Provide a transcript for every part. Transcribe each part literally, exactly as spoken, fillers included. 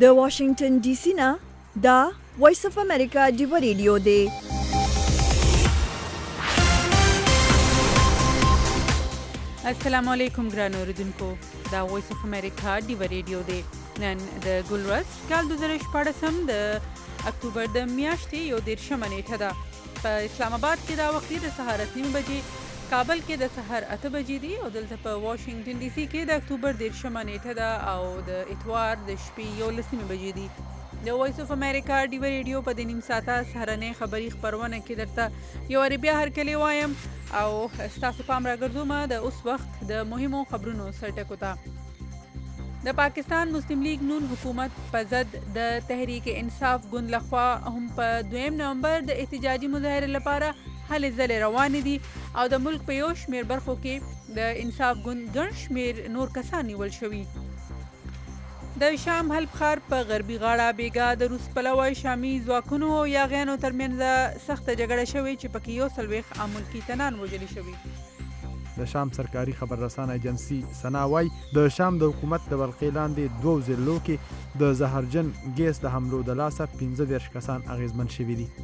د واشنگټن ډي سي نه دا وایس اف امریکا ډیو ریډیو دی. السلام علیکم ګران اوریدونکو، دا وایس اف امریکا ډیو ریډیو دی. نن د ګلورس کال دوه زره شپاړسم د اکتوبر د میاشتې یو دېرشمه نیټه ده. په اسلام آباد کې دا وخت د سهار اته نیمې بجې، کابل کې د سهار اته بجې دي او دلته په واشنگټن ډي سي کې د اکتوبر دېرشمه نیټه ده او د اتوار د شپې یولس نیمې بجې دي. د وایس اف امریکا ډیو ریډیو په دې نیم ساعته سهارنۍ خبري خپرونه کې درته یو وارې بیا هرکلی وایم او ستاسو پام راګرځوم د اوس وخت د مهمو خبرونو سرټکو ته. د پاکستان مسلم لیگ نون حکومت په ضد د تحریک انصاف ګوند لخوا هم په دویم نومبر د احتجاجي مظاهرې لپاره هلې ځلې روانې دي او د ملک په یو شمېر برخو کې د انصاف ګوند ګڼ شمېر نور کسان نیول شوي. د شام حلب ښار په غربي غاړه بیګا د روس پلوه شامي ځواکونو او یاغیانو ترمنځ سخته جګړه شوې چې پکې یو څلوېښت املکي تنان وژلي شوي. د شام سرکاري خبررسانه ایجنسی سنا وایي د شام د حکومت د ولقې لاندې دوو ضلعو کې د زهرجن ګیس د حملو د لاسه پنځه دېرش کسان اغېزمن شوي دي.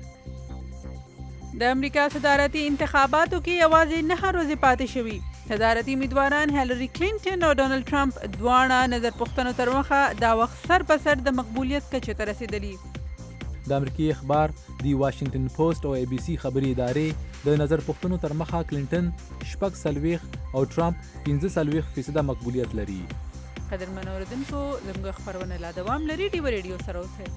د امریکا صدارتي انتخاباتو کې یوازې نهه ورځې پاتې شوي. صدارتي امیدواران هیلري کلینټن او ډونالډ ټرمپ دواړه نظر پوښتنو تر مخه دا وخت سر په سر د مقبولیت کچې ته رسېدلي. د امریکایي اخبار دی واشنگټن پوسټ او ای بي سي خبري ادارې د نظر پوښتنو تر مخه کلینټن شپږ څلوېښت او ټرمپ پنځه څلوېښت فیصده مقبولیت لري. قدرمن اوریدونکو، زموږ خپرونه لا دوام لري. ډیو ریډیو سره اوسئ.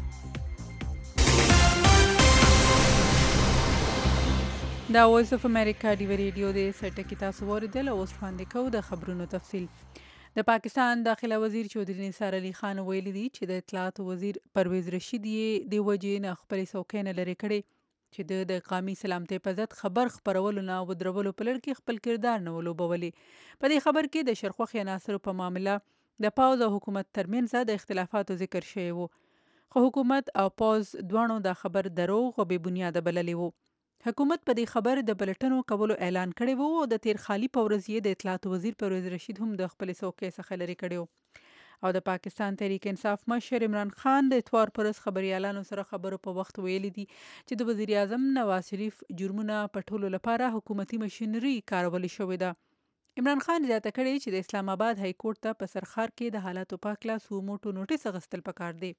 دا وایس اف امریکا ډیو ریډیو دی. سرټکي تاسو واوریدل او اوس وړاندې کوو د خبرونو تفصیل. د پاکستان داخله وزیر چودھری نثار علي خان ویلي دي چې د اطلاعاتو وزیر پرویز رشید یې د وجې نه خپلې څوکۍ نه لرې کړې چې د د قومي سلامتۍ په ضد خبر خپرولو نه ودرولو په لړ کې خپل کردار نه ولوبولې. په دې خبر کې د شرخوښې عناصرو په معامله د پوځ او حکومت ترمنځ د اختلافاتو ذکر شوی و، خو حکومت او پوځ دواړو دا خبر دروغ او بې بنیاده بللی و. حکومت په دې خبر د پلټنو کولو اعلان کړی وو او د تیر خالي په ورځ یې د اطلاعاتو وزیر پرویز رشید هم د خپلې څوکۍ څخه لرې کړی او د پاکستان تحریک انصاف مشر عمران خان د اتوار پر ورځ خبریالانو سره خبرو په وخت ویلي دي چې د وزیر اعظم نواز شریف جرمونه پټولو لپاره حکومتي مشینري کارول شوې ده. عمران خان زیاته کړې چې د اسلام آباد های کورټ ته په سرخار کې د حالاتو په هکله سو موټو نوټیس اخیستل پکار دی.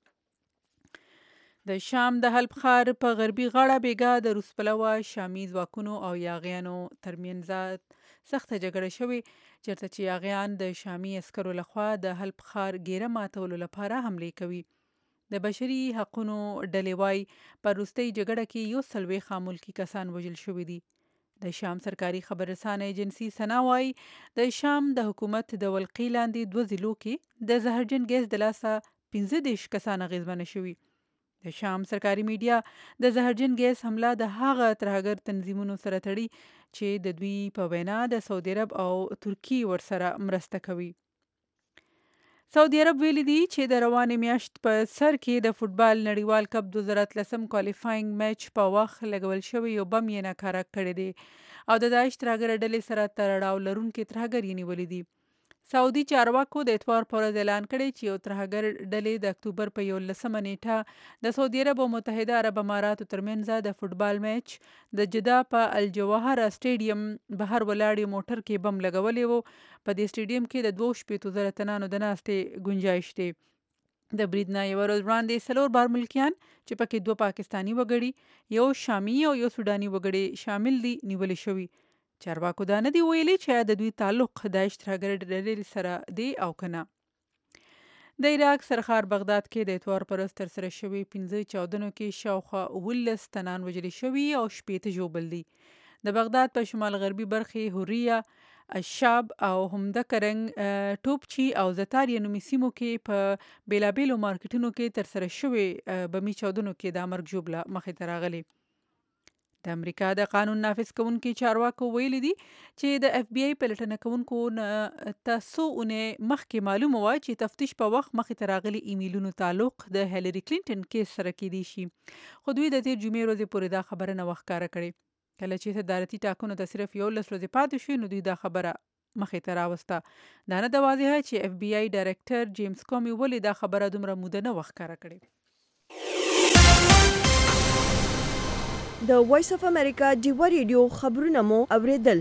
د شام د حلب ښار په غربي غاړه بیګا د روس پلوه شامي ځواکونو او یاغیانو ترمنځ سخته جګړه شوې چېرته چې یاغیان د شامي عسکرو لخوا د حلب ښار ګیره ماتولو لپاره حملې کوي. د بشري حقونو ډلې وایي په وروستۍ جګړه کې یو څلوېښت ملکي کسان وژل شوي دي. د شام سرکاري خبررسانه ایجنسی سنا وایي د شام د حکومت د ولقې لاندې دوه ضلعو کې د زهرجن ګیس د لاسه پنځه دېرش کسان اغېزمنه شوي. د شام سرکاري میډیا د زهرجن ګیس حمله د هغه ترهګر تنظیمونو سره تړي چې د دوی په وینا د سعودي عرب او ترکی ورسره مرسته کوي. سعودي عرب ویلي دي چې د روانې میاشت په سر کې د فوټبال نړیوال کپ دوه زره اتلسم کوالیفاینګ میچ په وخت لګول شوی یو بم یې ناکاره کړی دی او د داعش ترهګر ډلې سره تړاو لرونکي ترهګر یې نیولي دي. سعودي چارواکو د اتوار په ورځ اعلان کړی چې یو ترهګر ډلې د اکتوبر په یولسمه نیټه د سعودي عرب او متحده عرب اماراتو ترمنځ د فوټبال میچ د جده په الجواهره سټیډیم بهر ولاړې موټر کې بم لګولی و. په دې سټیډیم کې د دوه شپېتو زره تنانو د ناستې گنجایش دی. د برید نه یوه ورځ وړاندې څلور بار ملکیان چې پکې دوه پاکستاني وګړي، یو شامي او یو سوداني وګړي شامل دي نیولې شوي. چارواکو دا نه دی ویلي چې د دوی تعلق داعش ترهګر ډلې سره دی او که نه. د عراق سرخار بغداد کې د اتوار پر ورځ ترسره شوي پنځه چاودنو کې شاوخوا اوولس تنان وژلي شوي او شپېته ژوبل دي. د بغداد په شمال غربي برخې حوریه، الشاب او همدکه رنګ ټوپچي او زتاریه نومي سیمو کې په بیلابیلو مارکیټونو کې ترسره شوي بمي چاودنو کې د مرګ ژوبله مخې ته راغلي. د امریکا د قانون نافذ کوونکي چارواکو ویلي دي چې د اف بی آی پلټنه کوونکو ته څو اونۍ مخکې معلومه وه چې تفتیش په وخت مخې ته راغلي ایمیلونو تعلق د هیلري کلینټن کیس سره کیدی شي، خو دوی د تیر جمعې ورځې پورې دا خبره نه وه ښکاره کړې. کله چې صدارتي ټاکنو ته صرف یولس ورځې پاتې شوې نو دوی دا خبره مخې ته راوسته. دا نه د واضحه چې اف بی آی ډایرکټر جیمز کومي ولې دا خبره دومره موده نه وښکاره کړې. د وایس اف امریکا ډیوه ریډیو خبرونه مو اوریدل.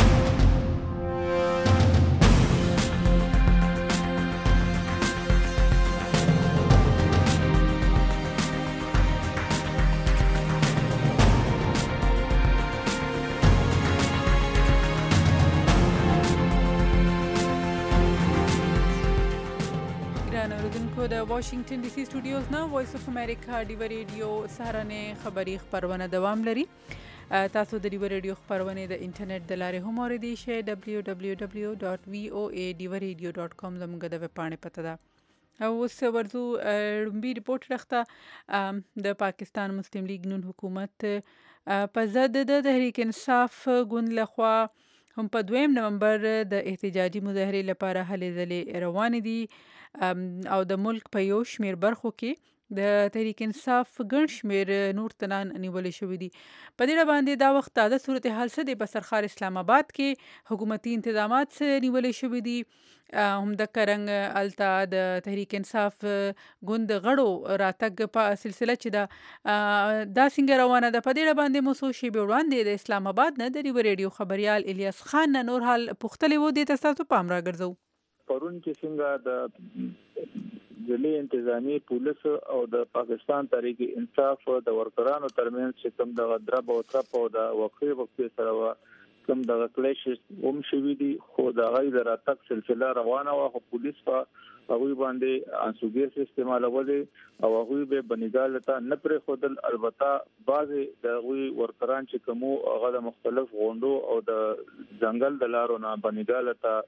د واشنگټن ډي سي سټوډیوز نه وایس اف امریکا ډیوه ریډیو سهارنې خبري خبرونه دوام لري. تاسو د ډیوه ریډیو خبرونه د انټرنیټ د لارې هم اوریدئ شئ. ډبلیو ډبلیو ډبلیو ډاټ وی او ای ډیوه ریډیو ډاټ کام زموږ د ویب پاڼې پته ده. او اوس ورځو لومبي ریپورټ رخته د پاکستان مسلم لیگ نون حکومت په ضد د تحریک انصاف ګوند لخوا هم په دویم نومبر د احتجاجي مظاهرې لپاره هلې ځلې روانې دي او د ملک په یو شمیر برخو کې د تحریک انصاف ګڼ شمیر نور تنان نیولې شوي دي. په دې باندې دا وخت تازه صورتحال څه دی؟ په سرخار اسلام آباد کې حکومتي انتظامات نیولې شوي دي. همدغه رنګ الته د تحریک انصاف ګوند غړو راتګ په سلسله چې دا دا څنګه روانه ده. په دې باندې مو څو شیبې وړاندې د اسلام آباد نه د ډیوه ریډیو خبریال الیاس خان نه نور حال پوښتلی و. دې ته تاسو پام راګرځو. پرون چې څنګه د ضلعي انتظامی پولیس او د پاکستان تحریک انصاف د ورکرانو ترمنځ چې کوم د غدرب او تپ او د وقفې وقفې سره کوم د کلیش هم شوي دي، خو د غي د راتګ سلسله روانه و. خو پولیس په هغه باندې انسوګیس استعمالولې او هغه به بنګال ته نه پرې خودل. البته بعض د غوي ورکران چې کوم هغه د مختلف غونډو او د ځنګل د لارو نه بنګال ته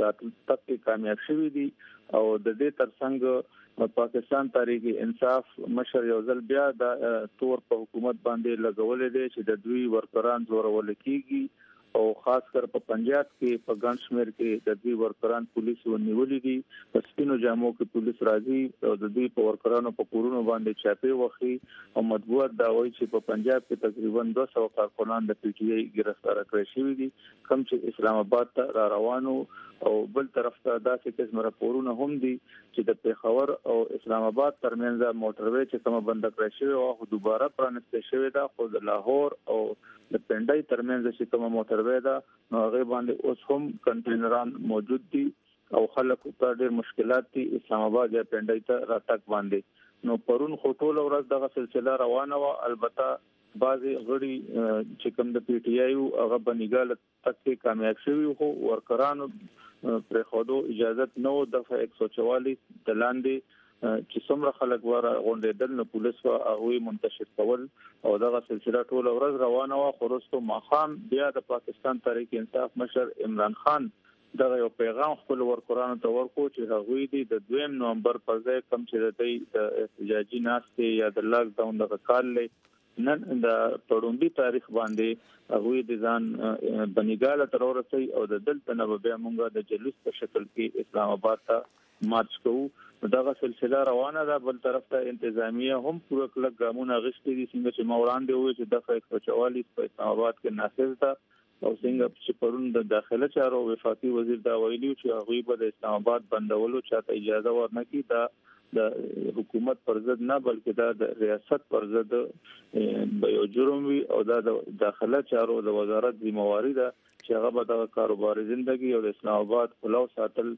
تک کامیاب شوی دي. او د دې ترڅنګ پاکستان تحریک انصاف مشر یو ځل بیا د تور په حکومت باندې لګولې دي چې د دوی ورکران زورول کیږي او خاص کر په پنجاب کې په ګڼ شمیر کې د دوی ورکران پولیس ونیولې دي. په سپینو جامو کې پولیس راځي او د دوی په ورکرانو په کورونو باندې چاپی وخی او مطبوعات دا وایي چې په پنجاب کې تقریبا دوه سوه کارکنان د پی ټی آی گرفتار کړی شوي دي، کوم چې اسلام آباد ته را روانو. او بل طرف ته داسې قسم راپورونه هم دي چې د پیښور او اسلام آباد ترمنځ موټروي چې کومه بند کړی شوی او دوباره پرانستل شوی دا، خو د لاهور او د پنډای ترمنځ چې کومه موټروي دا نو هغه باندې اوس هم کنټینران موجود دي او خلکو ته ډېر مشکلات دي اسلام آباد یا پنډای ته راتګ باندې. نو پرون خټول ورځ دغه سلسله روانه و. البته بعضی غړي چې کوم د پی ټی آی هغه بنګال تک کامیاب شوی خو ورکرانو پر خودو اجازه نو د ایک سو چوالیس د لاندې چې څومره خلک وره غونډېدل نو پولیس وا هغه منتشر کول او دغه سلسله ټول ورځ روانه و. خورستو ماخام بیا د پاکستان تحریک انصاف مشر عمران خان دغه یو پیغام خپل ورکرانو ته ورکو چې هغه دی د دویم نومبر پر ځای کم چې د احتجاجي ناستې یا د لاک ډاون د کال نن د پړومبي تاریخ باندې هغه د ځان بنګال تر ورسي او د دلته نه بیا مونږه د جلوس په شکل کې اسلام آباد ته مارچ کوو. دغه سلسله روانه ده. بل طرف ته انتظامیه هم پوره کلک ګامونه غشتي دي څنګه چې موړاندې وي چې د ایک سو چوالیس په اسلام آباد کې نافذ ده او څنګه چې پرون د داخله چارو وفاقي وزیر دا ویلي چې هغه به د اسلام آباد بندولو چاته اجازه ورنکړي. دا د حکومت پر ضد نه بلکې دا د ریاست پر ضد به یو جرم وي او دا د داخله چارو د وزارت ذمہواری ده چې هغه به د کاروباري ژوندۍ او د اسلام آباد خلاو ساتل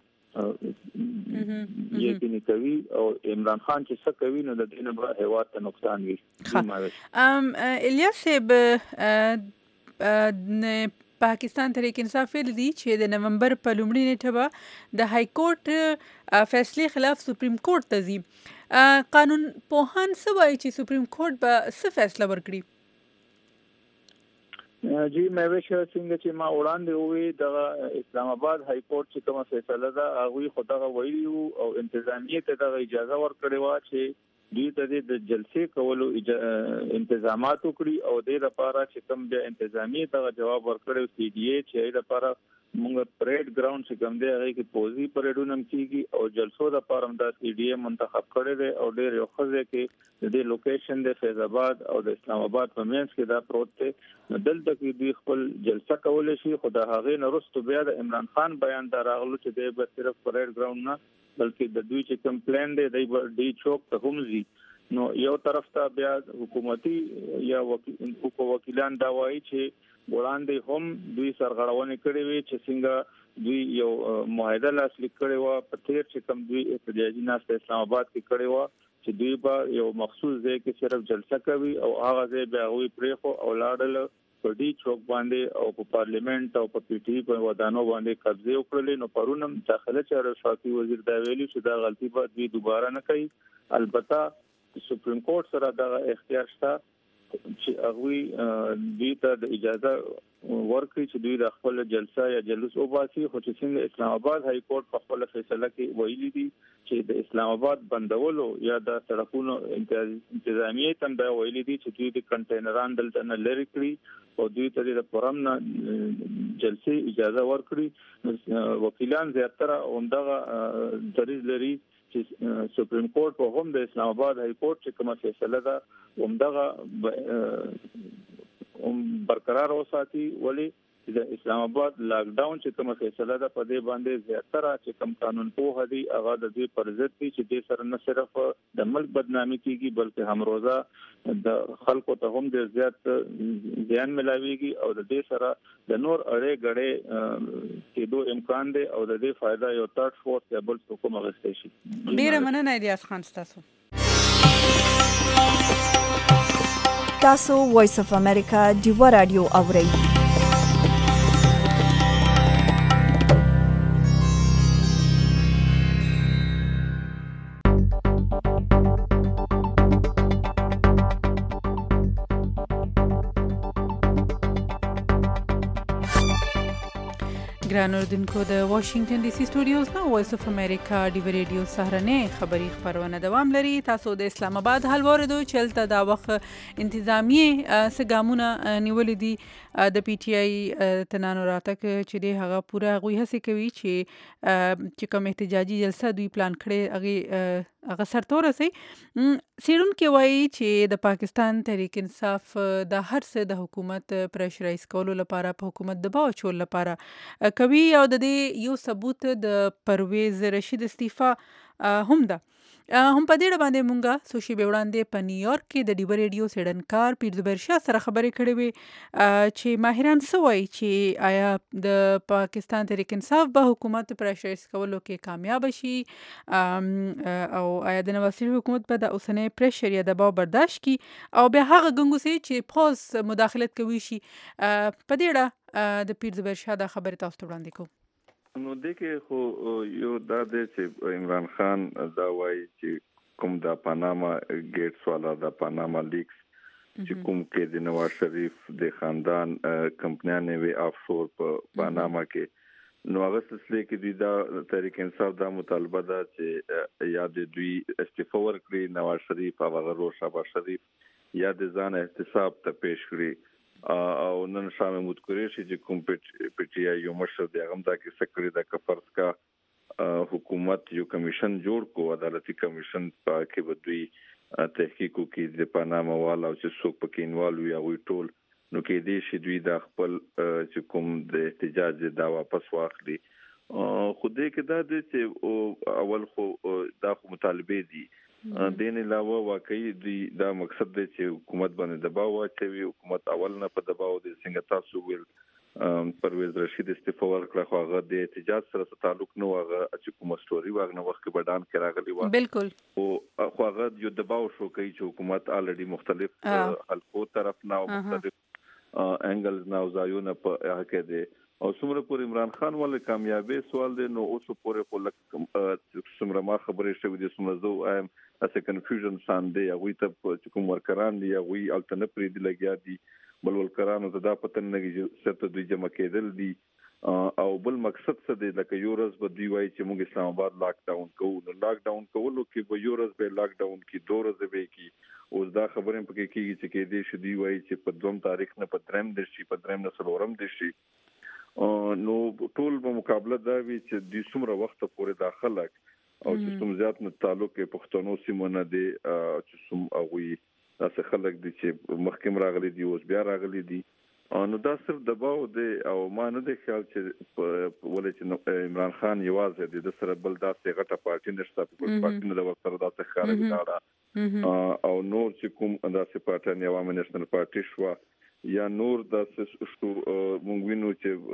یقیني کوي او عمران خان چې څه کوي نو د دې نه به هیواد ته نقصان وي. ام الیاس صاحب پاکستان تحریک انصاف ویل دي چې د نومبر په لومړۍ نیټه به د های کورټ فیصلې خلاف سپریم کورټ ته ځي. قانون پوهان څه وایي چې سپریم کورټ به څه فیصله ورکړي؟ جی مې وښه څنګه چې ما وړاندې وې د اسلام آباد های کورټ چې کومه فیصله ده هغه خدغه ویلو او انتظامیه ته د اجازه ورکړې و چې دوی ته د جلسې کولو انتظامات وکړي او د لپاره چې کوم د انتظامی ته جواب ورکړي سی ډي اي چې لپاره موږ پریډ ګراوند چې کوم دی هغه کې پوزي پریډونه کیږي او جلسو د لپاره د سی ډي اي منتخب کړي دي او ډېر یو خزه کې د لوکیشن د فیض آباد او د اسلام آباد په منځ کې دا پروت دی دلته کې دوی خپل جلسه کولای شي خو د هغه نرستو بیا د عمران خان بیان دا راغلو چې دی به صرف پریډ ګراوند نه بلکې د دوی چې کمپلین دی دی ډي چوک ته هم زی نو یو طرف ته بیا حکومتي یا وکیلان دا وایي چې وړاندې هم دوی سرغړونې کړې وي چې څنګه دوی یو معاهده لاسلیک کړې و په تیر چې کوم دوی احتجاجي ناسته اسلام آباد کې کړې و چې دوی به یو مخصوص ځای کې صرف جلسه کوي او هغه ځای بیا وی پرېخو او لاړل په ډي چوک باندې او په پارلیمنت او په پی ټي په ودانو باندې قبضه وکړلې نو پرونم داخله چارو شاکي وزیر دا ویلي چې دا غلطي به دوی دوباره نه کوي البته سپریم کورټ سره دا اختیار شته چې هغه دوی ته د اجازه ورکړي چې دوی د خپل جلسه یا جلوس وباسي خو چې څنګه اسلام آباد های کورټ په خپل فیصله کې ویلي دي چې د اسلام آباد بندولو یا د سړکونو انتظامیه تم دا ویلي دي چې دوی د کنټینران دلته نه لري کړی او دوی ته د پرم نه جلسه اجازه ورکړي وکیلان زیاتره همدغه دریځ لري چې سپریم کورټ په هم د اسلام آباد های کورټ چې کومه فیصله ده همدغه هم برقرار اوساتي ولی د اسلام آباد لاک ډاون چې کومه فیصله ده په دې باندې زیاتره چې کوم قانون په هدي هغه د دې پر ضد دي چې د سره نه صرف د ملک بدنامي کیږي بلکې هم روزه د خلکو ته هم د زیات ځان ملاويږي او د دې سره د نور اړې غړې کې دوه امکان دي او د دې فائدہ یو ترټ فورس یا بل څوک مغسته شي. ډیره مننه الیاس خان تاسو. تاسو وایس اف امریکا دیو رادیو اورئ. ګران اوردونکو د واشنگټن ډي سي سټوډیوز نه وایس اف امریکا ډي ریډیو سهرنه خبری خبرونه دوام لري. تاسو د اسلام آباد حل وردو چلته دا وخت انتظامیه سګامونه نیولې دي د پی ټ آی تنانو راتک چې د هغه پوره غوي هڅه کوي چې چې کوم احتجاجي جلسه دوی پلان کړي هغه هغه سرتور سي سیرون کې وایي چې د پاکستان تحریک انصاف د هر څه د حکومت پریشرایز کولو لپاره په حکومت دباو چول لپاره کوي او د دې یو ثبوت د پرویز رشید استعفا هم ده. هم په دې باندې مونږه سوشي به وړاندې په نیویارک کې د ډیو ریډیو سیډنکار پیر زبیر شاه سره خبرې کړې وي چې ماهران سوي چې آیا د پاکستان تحریک انصاف به حکومت پریشرایز کولو کې کامیاب شي او آیا د نواز شریف حکومت به د اوسنۍ پریشر یا دباو برداشت کی او به هغه ګنګوسي چې پوز مداخلت کوي شي په دې اړه د پیر زبیر شاه د خبرې تاسو ته وړاندې کوم. نو دغه خو یو دا د چې عمران خان دا وایي چې کوم د پاناما ګیټس والا د پاناما لیکس چې کوم کې د نواز شریف د خاندان کمپنیانه وی افشور په پاناما کې نو هغه سلسله کې د دا تحریک انصاف دا مطالبه ده چې یا د دوی استعفا ورکړي نواز شریف او هغه شهباز شریف یا د ځان احتساب ته پیش کړي او نن شام مذکورې شي چې کوم پی ټ آی یو مشر دی هغه دا کې سکري د کفرس کا حکومت یو کمیشن جوړ کو عدالتي کمیشن په کې بدوي تحقیق کوي د پاناما والا او چې څوک پکې انوالو یا وی ټول نو کې دې شي دوی د خپل چې کوم د احتجاج دا واپس واخلي خو دې کې دا د چې اول خو دا مطالبه دي دین علاوه واقعي دی دا مقصد دی چې حکومت باندې دباو واچوي. حکومت اول نه په دباو دي څنګه تاسو ویل پرویز رشید استعفا ورکړه خو هغه د احتجاج سره تعلق نه هغه چې کوم ستوري واغنه وخت کې بدان کې راغلی و بالکل او خو هغه یو دباو شو کوي چې حکومت الریډي مختلف حلقو طرف نه او مختلف انګلز نه او ځایونه په هغه کې دي او څومره پور عمران خان ول کامیابی سوال دی نو اوس پورې په لک څومره ما خبرې شوې دي څومره زه ایم اس ا کنفیوژن ساندې هغه ته کوم ورکران دی هغه الټرنیټ پری دی لګیا دي بل ورکرانو ته دا پته نه لګي چې ست دوی جمع کېدل دي او بل مقصد څه دی لکه یو ورځ به دی وایي چې موږ اسلام آباد لاک ډاون کوو نو لاک ډاون کولو کې به یو ورځ به لاک ډاون کې دوه ورځې به کې اوس دا خبره پکې کېږي چې کې دې شې دی وایي چې په دوم تاریخ نه په دریم د شي په دریم نه څلورم د شي نو ټول په مقابله دا وی چې د څومره وخت پورې داخله او چې څوم زیات نه تعلق پښتنو سیمونه دي چې څوم هغه تاسو خلک دي چې محکم راغلي دي اوس بیا راغلي دي نو دا صرف دباو دی او ما نه دی خیال چې ولې چې عمران خان یوازې د سره بل داسې غټه پارټي نشته په پارټي نه د وخت سره داسې ښکاري دا او نور چې کوم داسې پارټي عوامي نېشنل پارټي شو یا نور داسې شو مونږ وینو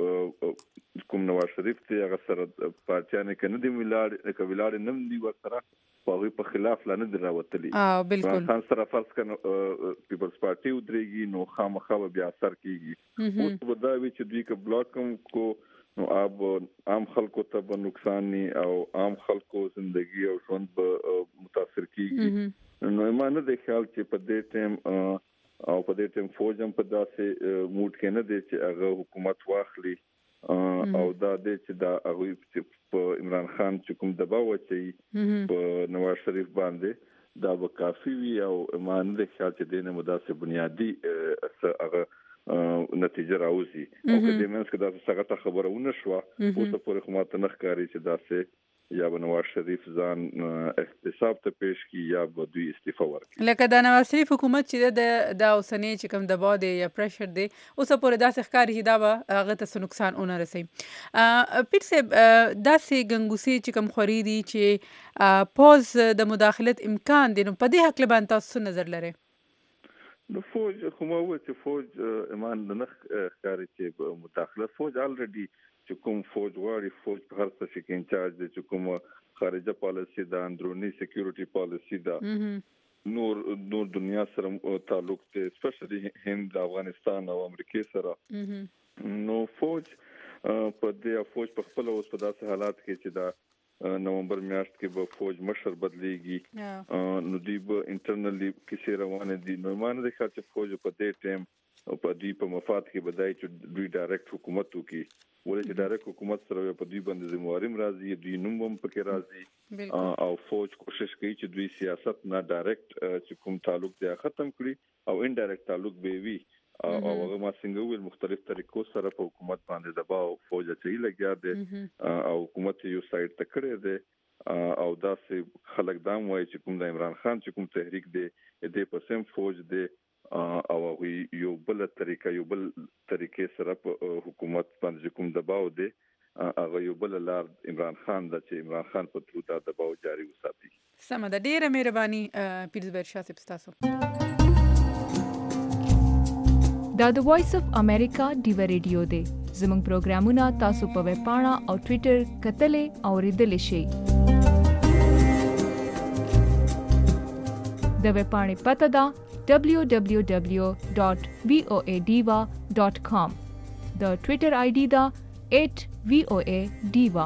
چې کوم نواز شریف ته هغه سره پارټیانه کې نه دی ویلاړ کې ویلاړ نه دی ورسره په په خلاف لانه دراوتلی اه بالکل خان سره فرض کنه پیپلز پارټي ودرېږي نو خامخا بیا اثر کیږي اوس وداوی چې دوی ک بلاکم کو نو اب عام خلکو ته به نقصان ني او عام خلکو ژوندۍ او ژوند به متاثر کیږي نو ایمانه د خیال چې په دې ټیم او په دې ټیم فوج هم په داسې موډ کې نه دی چې هغه حکومت واخلي او دا د چې دا هغه په عمران خان چې کوم دباو وچی په نواز شریف باندې دا به کافي وي او ایمان د خیال چې دینه مداسه بنیادی هغه نتیجه راوځي او کله مینس کې دا څنګه خبرونه شو اوس په حکومت نه ښکاری چې داسې یا نواز شریف ځان احتساب ته پیش کی یا به دوی استعفا ورکړي لکه د نواز شریف حکومت چې د د اوسنۍ چې کوم دباو دی یا پریشر دی اوس پورې داسې ښکاري چې دا به هغه ته نقصان ونه رسي پیر صاحب داسې ګنګوسي چې کوم خوري دي چې پوز د مداخلت امکان دی نو په دې حق باندې تاسو نظر لرئ نو فوج خو مو چې فوج ایمان نه ښکاري چې مداخله فوج الریډي چې کوم فوج غواړي فوج په هر څه کې انچارج دي چې کوم خارجه پالیسي دا اندرونی سکیورټي پالیسي دا نور نور دنیا سره تعلق ته سپیشلی هند افغانستان او امریکا سره نو فوج په دې فوج په خپل اوس په داسې حالات کې چې دا نومبر میاشت کې به فوج مشر بدليږي نو دی به انټرنلی کیسه روانه دي نو مان د خاطر فوج په دې ټیم او په دې په مفاد کې بدای چې دوی ډایرکټ حکومت وکړي ولې چې ډایرکټ حکومت سره په دوی باندې ذمہواریم راځي دوی نوم هم پکې راځي او فوج کوشش کوي چې دوی سیاست نه ډایرکټ چې کوم تعلق دی ختم کړي او انډایرکټ تعلق به وي او هغه ما څنګه ویل مختلف طریقو سره په حکومت باندې دباو فوج چې لګیا دي او حکومت یو سایډ ته کړی دی او داسې خلک دا وایي چې کوم د عمران خان چې کوم تحریک دی دې په سم فوج دی او یو بل طریقه یو بل طریقې سره په حکومت باندې کوم دباو دی هغه یو بل لار عمران خان د چې عمران خان په تر دا دباو جاری وساتي سم ده ډیره مهرباني پیرزبر شاه صاحب تاسو دا د وایس اف امریکا ډیو ریډیو دی زموږ پروګرامونه تاسو په ویب پاڼه او ټوئیټر کتلې او ریډلې شئ د ویب پاڼې پته ده double-u double-u double-u dot voadiva dot com د ټوئیټر آی ډي دا ایٹ voadiva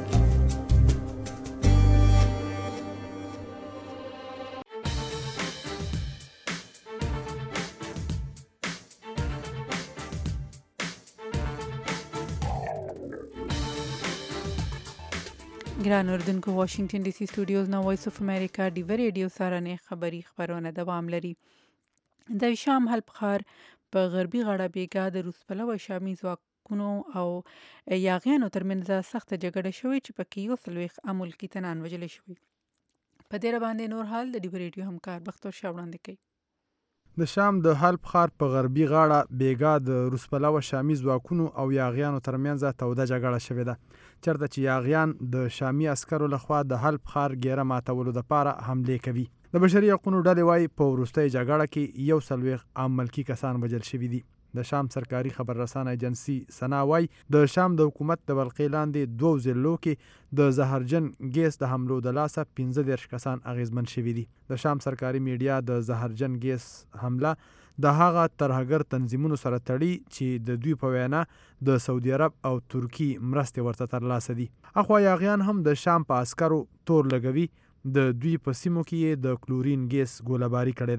ګران اردوونکو واشنگټن ډي سي سټوډیوز نو وایس اف امریکا ډیو ریډیو سره نه خبری خبرونه دوام لري د شام حلب ښار په غربي غاړه بیګا د روس پلوه شامي ځواکونو او یاغیانو ترمنځ سخت جګړه شوې چې پکې یو سلويخ امریکایي تنان وژل شوی په دې باندې نور حال د ډیو ریډیو همکار بختور شاه وړاندې کوي د شام د حلب ښار په غربي غاړه بیګا د روس پلوه شامي ځواکونو او یاغیانو ترمنځ توده جګړه شوې ده چرته چې یاغیان د شامي عسکرو لخوا د حلب ښار ګیره ماتولو لپاره حمله کوي د بشري حقوقو ډلې وايي په وروستۍ جګړه کې یو سلويخ امریکایي کسان وژل شوي دي د شام سرکاري خبررسانه ایجنسی سنا وايي د شام د حکومت د بلقې لاندې دوه ضلعو کې د زهرجن ګیس د حملو د لاسه پنځه دېرش کسان اغیزمن شوي دي د شام سرکاري میډیا د زهرجن ګیس حمله د هغه ترهګر تنظیمونو سره تړي چې د دوی په وینا د سعودي عرب او ترکی مرستې ورته ترلاسه دي اخوا یاغیان هم د شام په عسکرو تور لګوي د دوی په سیمو کې د کلورین ګیس ګوله‌باري کړې ده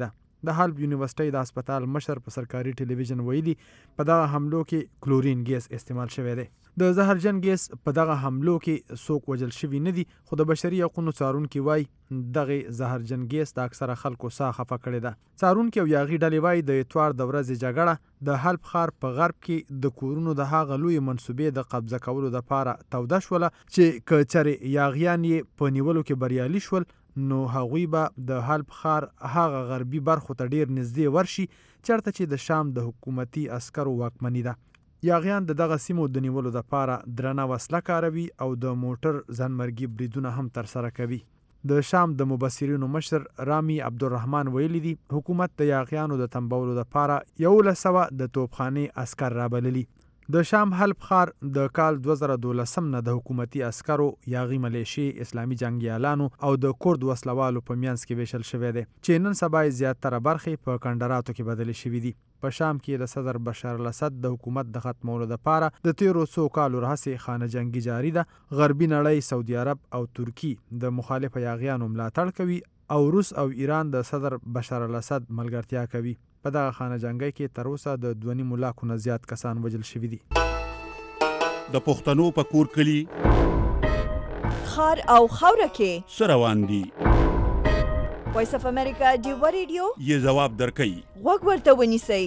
د حلب یونیورسيټي د هسپتال مشر په سرکاري ټلویزیون ویلي په دغه حملو کې کلورین ګیس استعمال شوی دی. د زهرجن ګیس په دغه حملو کې څوک وژل شوي نه دي، خو د بشري حقوقو څارونکي وایي دغه زهرجن ګیس د اکثره خلکو ساه خفه کړې ده. څارونکي او یاغي ډلې وایي د اتوار د ورځې جګړه د حلب ښار په غرب کې د کورونو د هغه لوی منصوبې د قبضه کولو دپاره توده شوله چې که چېرې یاغیان یې په نیولو کې بریالي شول نو هغوی به د حلب ښار هغه غربي برخو ته ډیر نږدې ورشي چېرته چې د شام د حکومتي عسکرو واکمني ده. یاغیان د دغه سیمو د نیولو دپاره درنه وسله کاروي او د موټر ځانمرګي بریدونه هم ترسره کوي. د شام د مبصرینو مشر رامي عبدالرحمن ویلي دي حکومت د یاغیانو د تنبولو دپاره یولس سوه د توپخانې عسکر رابللي. د شام حلب ښار د کال دوه زره دولسم نه د حکومتي عسکرو، یاغي ملیشې، اسلامي جنګیالانو او د کورد وسلوالو په منځ کې ویشل شوی دی چې نن سبا یې زیاتره برخې په کندراتو کې بدلې شوي دي. په شام کې د صدر بشار الاسد د حکومت د ختمولو دپاره د تیرو څو کالو راهیسې خانه جنګي جاري ده. غربي نړۍ سعودي عرب او ترکی د مخالفه یاغیانو ملاتړ کوي او روس او ایران د صدر بشار الاسد ملګرتیا کوي. په دغه خانه جنګۍ کې تر اوسه د دوه نیم لاکو نه زیات کسان وژل شوي دي. د پښتنو په کور کلي ښار او خاوره کې څه روان دي؟ وایس اف امریکا ډیوه ریډیو یې ځواب درکوي. غوږ ورته ونیسئ.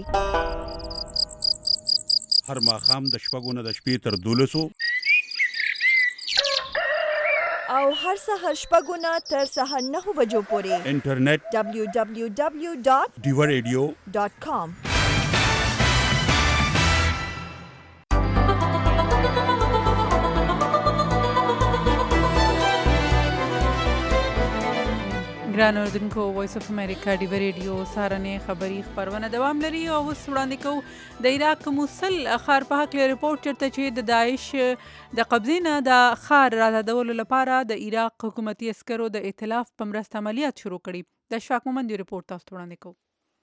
هر ماښام د شپږو نه د شپې تر دولسو او هر سهار شپږو نه تر سهار نهو بجو پورې انټرنیټ دبلیو دبلیو دبلیو ډاټ ډیوه ریډیو ډاټ کام. ګران اوردونکو، وایس اف امریکا ډیوه ریډیو سهارنۍ خبري خپرونه دوام لري او اوس وړاندې کوو د عراق موصل ښار په هکله رپورټ چېرته چې د داعش د قبضې نه د ښار رازادولو لپاره د عراق حکومتي عسکرو د ائتلاف په مرسته عملیات شروع کړي. د اشفاق مومند رپورټ تاسو ته وړاندې کوو.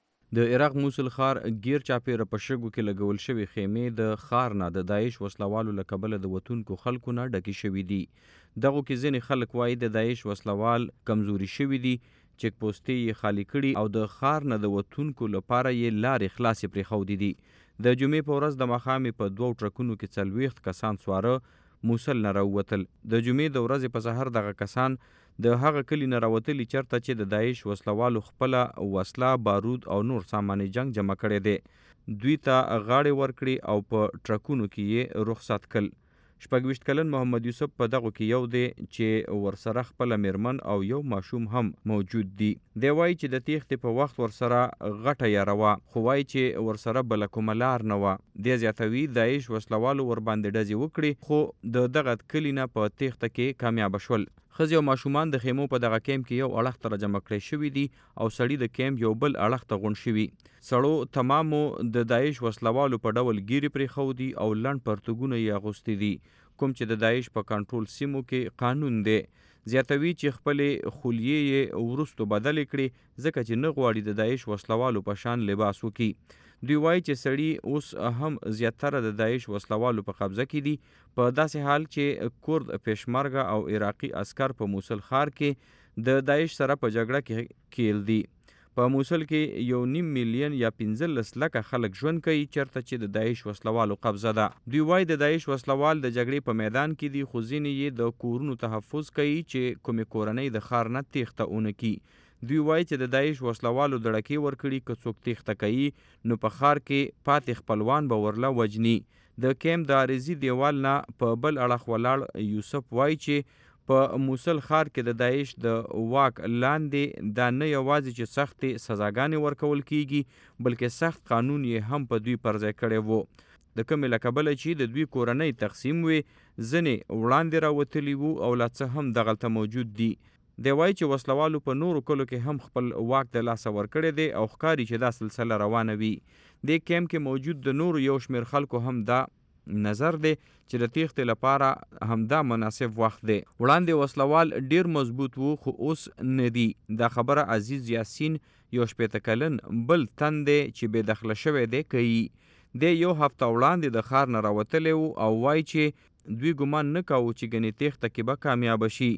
د عراق موصل ښار ګیر چاپیره په شګو کې لګول شوي خیمې د ښار نه د داعش وسلوالو له کبله د وتونکو خلکو نه ډکې شوي دي. دغو کې ځینې خلک وایي د داعش وسلوال کمزوري شوي دي، چیک پوسټې یې خالی کړي او د ښار نه د وتونکو لپاره یې لارې خلاصې پرېښودې دي. د جمعې په ورځ د ماښامې په دوو ټرکونو کې څلوېښت کسان سواره موصل نه راووتل. د جمعې د ورځې په سحر دغه کسان د هغه کلي نه راوتلي چېرته چې د داعش وسلوالو خپله وسله، بارود او نور سامان جنګ جمع کړی دی. دوی ته غاړې ورکړي او په ټرکونو کې یې رخصت کړل. شپږ ویشت کلن محمد یوسف په دغو کې یو دی چې ورسره خپله میرمن او یو ماشوم هم موجود دي. دی وایي چې د تیښتې په وخت ورسره غټه یاره وه، خو وایي چې ورسره بله کومه لار نه وه. دی زیاتوي داعش وسلوالو ورباندې ډزې وکړي خو د دغه کلي نه په تیښته کې کامیابه شول. ښځې او ماشومان د خیمو په دغه کیمپ کې یو اړخ ته راجمع کړی شوي دي او سړي د کیمپ یو بل اړخ ته غونډ شوي. سړو تمامو د داعش وسلوالو په ډول ګیرې پرېښودي او لنډ پرتوګونه یې اغوستي دي، کوم چې د داعش په کنټرول سیمو کې قانون دی. زیاتوي چې خپلې خلیې یې وروستو بدلې کړي ځکه چې نه غواړي د داعش وسلوالو په شان لباس وکړي. دوی وایي چې سړي اوس هم زیاتره د داعش وسلوالو په قبضه کې دي، په داسې حال چې کورد پېشمرګه او عراقي عسکر په موصل ښار کې د داعش سره په جګړه کې کیل دي. په موصل کې یو نیم میلیون یا پنځلس لکه خلک ژوند کوي چېرته چې د داعش وسلوالو قبضه ده. دوی وایي د داعش وسلوال د جګړې په میدان کې دي خو ځینې یې د کورونو تحفظ کوي چې کومې کورنۍ د ښار نه تیښته ونه کړي. دوی وایي چې د داعش وسلوالو دړکې ورکړي که څوک تیښته کوي نو په ښار کې پاتې خپلوان به ورله وجني. د کیمپ د عارضي دیوال نه په بل اړخ ولاړ یوسف وایي چې په موصل ښار کې د داعش د واک لاندې دا نه یوازې چې سختې سزاګانې ورکول کیږي بلکې سخت قانون یې هم په دوی پر ځای کړی وو. د کومې له کبله چې د دوی کورنۍ تقسیم وې، ځینې وړاندې راوتلي وو او لا څه هم دغلته موجود دي. دی وایي چې وسلوالو په نورو کلو کې هم خپل واک د لاسه ورکړی دی او ښکاري چې دا سلسله روانه وي. دې کیمپ کې موجود د نورو یو شمېر خلکو هم دا نظر دی چې د تیښتې لپاره همدا مناسب وخت دی. وړاندې وسلوال ډیر مضبوط وو خو اوس نه دي. دا خبره عزیز یاسین یو شپېته کلن بل تن دی چې بې دخله شوی دی کوي. دی یو هفته وړاندې د ښار نه راوتلی و او وایي چې دوی ګمان نه کاوه چې ګنې تیښته کې به کامیابه شي.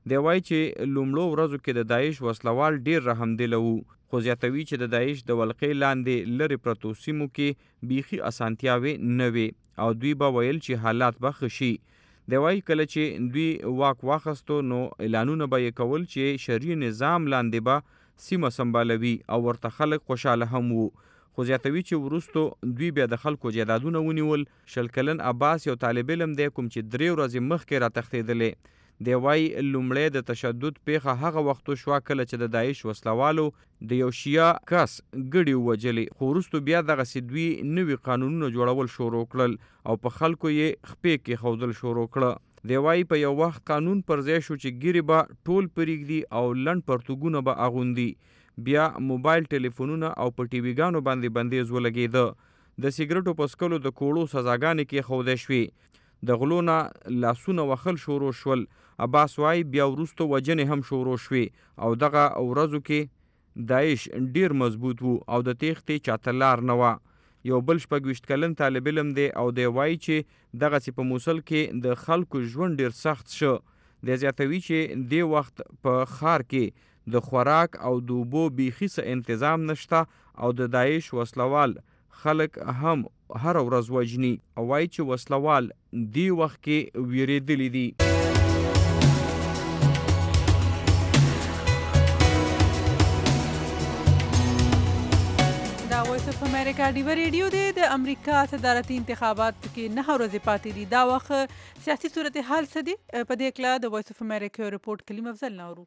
دی وایي چې لومړو ورځو کې د داعش وسلوال ډیر رحمدله وو، خو زیاتوي چې د داعش د ولقې لاندې لرې پرتو سیمو کې بیخي اسانتیاوې نه وي او دوی به ویل چې حالات به ښه شي. دی وایي کله چې دوی واک واخیستو نو اعلانونه به یې کول چې شرعي نظام لاندې به سیمه سمبالوي او ورته خلک خوشحاله هم وو، خو زیاتوي چې وروستو دوی بیا د خلکو جایدادونه ونیول. شل کلن عباس یو طالب علم دی کوم چې درې ورځې مخکې راتښتېدلی. دی وایي لومړی د تشدد پیښه هغه وختو شوه کله چې د داعش وسلوالو د یو شیعه کس ګډې ووجلې، خو وروستو بیا دغسې دوی نوي قانونونه جوړول شروع کړل او په خلکو یې خپې کېښودل شروع کړه. دی وایي په یو وخت قانون پر ځای شو چې ګیرې به ټول پرېږدي او لنډ پرتوګونه به اغوندي. بیا موبایل ټلیفونونه او په ټي ویګانو باندې بندیز ولګېده. د سیګرټو په څکلو د کوړو سزاګانې کېښودی شوې. د غلو نه لاسونه وهل شروع شول. عباس وایي بیا وروستو وجنې هم شروع شوې او دغه ورځو کې داعش ډیر مضبوط وو او د تېښتې چاته لار نه وه. یو بل شپږ ویشت کلن طالب علم دی او دی وایي چې دغسې په موصل کې د خلکو ژوند ډیر سخت شه. دی زیاتوي چې دې وخت په ښار کې د خوراک او د اوبو بیخي څه انتظام نشته او د داعش وسلوال خلک هم هر ورځ وجني او وایي چې وسلوال دې وخت کې ویرېدلی دي. وایس اف امریکا ډیوه ریډیو دی. د امریکا صدارتي انتخابات کې نه ورځې پاتې دي. دا وخت سیاسي صورتحال څه دی؟ په دې اړه د وایس اف امریکا رپورټ کلیم افضل نورو.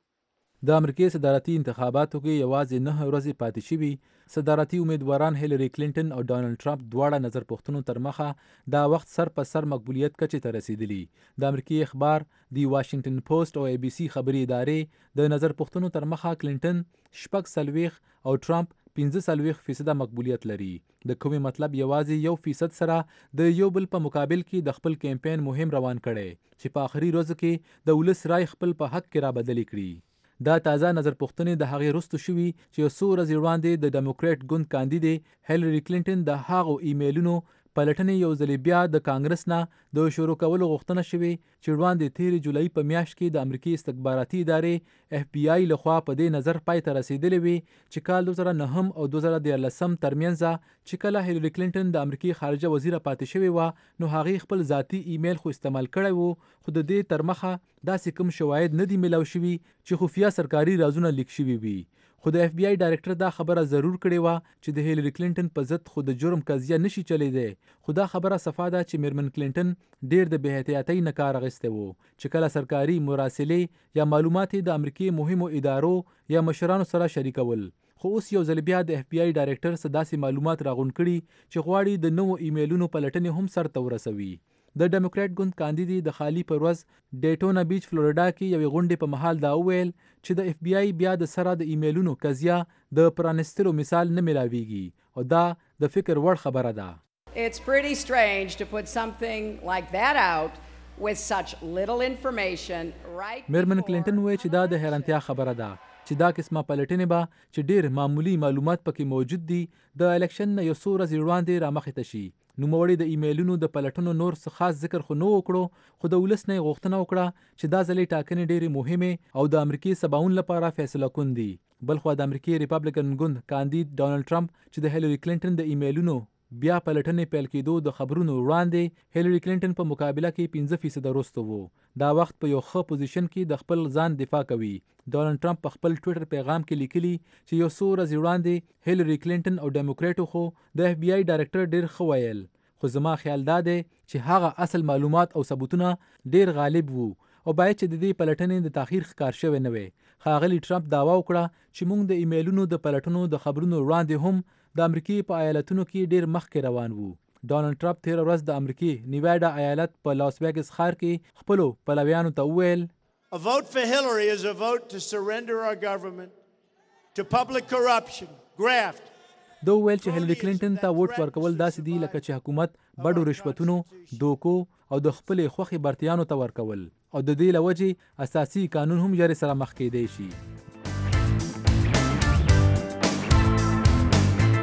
د امریکای صدارتي انتخاباتو کې یوازې نه ورځې پاتې شوي. صدارتي امیدواران هیلری کلینټن او ډانلډ ټرمپ دواړه نظر پوښتنو تر مخه دا وخت سر په سر مقبولیت کچې ته رسیدلي. د امریکایي اخبار دی واشنگټن پوسټ او ای بي سي خبري ادارې د نظر پوښتنو تر مخه کلینټن شپږ څلوېښت او ټرمپ پنځه څلوېښت فیصده مقبولیت لري. د کومې مطلب یوازې یو فیصد سره د یو بل په مقابل کې د خپل کیمپین مهم روان کړي چې په آخري ورځو کې د ولس رای خپل په حق کې را بدلې کړي. دا تازه نظر پوښتنې د هغې وروسته شوي چې یو څو ورځې وړاندې د ډیموکریټ ګوند کاندید هیلری کلینټن د هغو ایمیلونو پلټنې یو ځلې بیا د کانګرس نه د شروع کولو غوښتنه شوې چې وړاندې تېرې جولای په میاشت کې د امریکای استخباراتي ادارې اف بي آی لخوا په دې نظر پای ته رسېدلې وي چې کال دوه زره نهم او دوه زره دیارلسم ترمنځ چې کله هیلری کلینټن د امریکای خارجه وزیره پاتې شوې وه نو هغې خپل ذاتي ایمیل خو استعمال کړی وو، خو د دې تر مخه داسې کوم شواهد نه دي میلاو شوي چې خفیه سرکاري رازونه لیک شوي وي. خو د اف بی آی ډایرکټر دا خبره ضرور کړې وه چې د هیلری کلینټن په ضد خو د جرم قضیه نشي چلیدی، خو دا خبره صفا ده چې میرمن کلینټن ډیر د بې احتیاطۍ نه کار اخیستی وو چې کله سرکاري مراسلې یا معلومات د امریکای مهمو ادارو یا مشرانو سره شریکول. خو اوس یو ځل بیا د اف بی آی ډایرکټر څه داسې معلومات راغونډ کړي چې غواړي د نوو ایمیلونو پلټنې هم سرته ورسوي. د ډیموکریټ ګوند کاندید د خالی پر ورځ ډیټونا بیچ فلوریډا کې یوې غونډې په محل دا وویل چې د اف بی آی بیا د سره د ایمیلونو قضیه د پرانستلو مثال نه میلاویږي او دا د فکر وړ خبره ده. It's pretty strange to put something like that out with such little information right. میرمن کلینټن وایي چې دا د حیرانتیا خبره ده چې دا قسمه پلټنې به چې ډیر معمولی معلومات پکې موجود دي د الیکشن نه یو څو ورځې وړاندې رامخې ته شي. نوموړي د ایمیلونو د پلټنو نور څه خاص ذکر خو نه وکړو، خو د ولس نه یې غوښتنه وکړه چې دا ځلې ټاکنې ډېرې مهمې او د امریکای سباوون لپاره فیصله کن دي. بلخوا د امریکای ریپبلیکن ګوند کاندید ډانلډ ټرمپ چې د هیلری کلینټن د ایمیلونو بیا پلټنې پیل کېدو د خبرونو وړاندې هیلری کلینټن په مقابله کې پنځه فیصده وروسته وو. دا وخت په یو ښه پوزیشن کې د خپل ځان دفاع کوي. ډانلډ ټرمپ په خپل ټویټر پیغام کې لیکلي چې یو څو ورځې وړاندې هیلری کلینټن او ډیموکریټو خو د اف بی آی ډایرکټر ډیر ښه ویل، خو زما خیال دا دی چې هغه اصل معلومات او ثبوتونه ډیر غالب وو او باید چې د دې پلټنې د تاخیر ښکار شوی نه وي. ښاغلي ټرمپ دعوا وکړه چې موږ د ایمیلونو د پلټنو د خبرونو وړاندې هم د امریکای په ایالتونو کې ډیر مخکې روان وو. ډانلډ ټرمپ تیر ورځ د امریکای نیواډا ایالت په لاس ویګس ښار کې خپلو پلویانو ته وویل A vote for Hillary is a vote to surrender our government to public corruption, graft. دا ویل چې هیلری کلینټن ته ووټ ورکول داسې دی لکه چې حکومت بډو رشوتونو، دوکو او د خپلې خوښې برتیانو ته ورکول او د دې له وجې اساسي قانون هم یې سره مخ کېدی شي.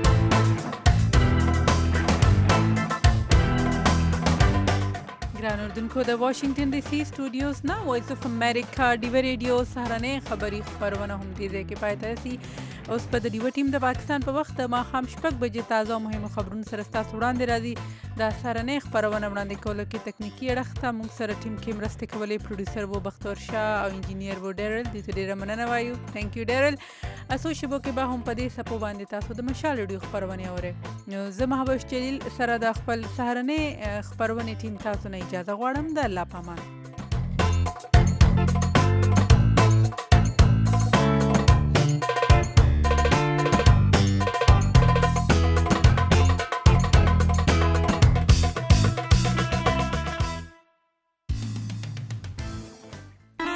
ګرانو اوریدونکو د واشنگټن ډي سي سټوډیوز نه وایس اف امریکا ډیو ریډیو سهارنۍ خبری خبرونه هم دي ځکه پای ته سي اوس په د ډیو ټیم د پاکستان په وخت ما خام شپږ بجې تازه مهمو خبرونو سره تاسو وړاندې راځي د سهارنۍ خبرونه وړاندې کولو کې تکنیکی اړخ ته موږ سره ټیم کې مرسته کولې پروډوسر وو بختور شاه او انجینیر وو ډیرل د دې ډیره مننه وایو ثانک یو ډیرل اسو شبو کې به هم په دې سپو باندې تاسو د مشال ډیو خبرونه اورئ نو زه محبوب جلیل سره د خپل سهارنۍ خبرونه ټیم تاسو نه اجازه غواړم د الله پامان